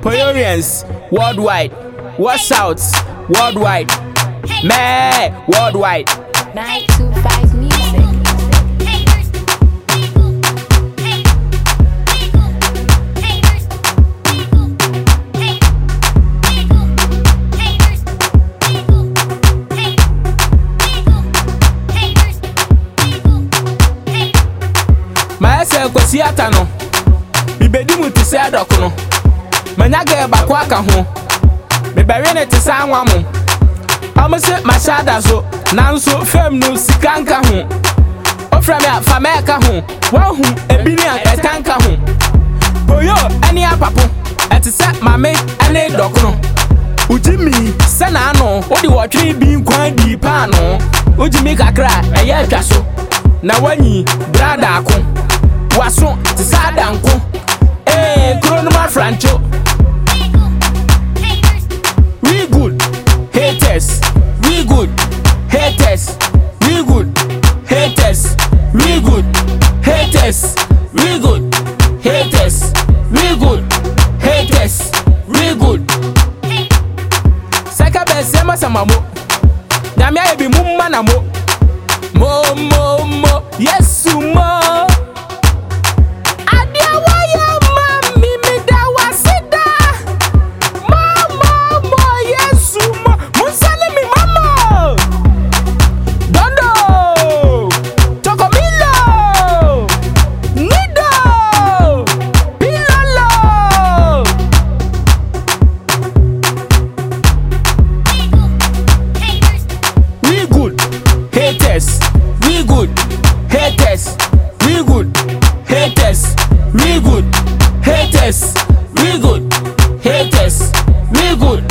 Poyorians worldwide, what's out worldwide, meh worldwide. 925 music. Ma ese kwesi ata no bibedi mu ti se adoko no manya ga ba kwa ka ho me bere ne ti sa anwa mo amse ma shada so nanso fam no sikanka ho ofra me afa me ka ho wa hu ebini a etanka ho boyo ani apapo eti se mame ani doko no ujimi se na ano odi wotwe bi nkwan di pa no ujimi kakra eye atwa so na wanyi brada ako waso tisada nko Kronoma Francho. We good haters, we good haters, we good haters, we good haters, we good haters, we good haters, we good. Saka besema samamo nyamia ebi mumma na mo yesu mo. We good haters, we good haters, we good haters, we good haters, we good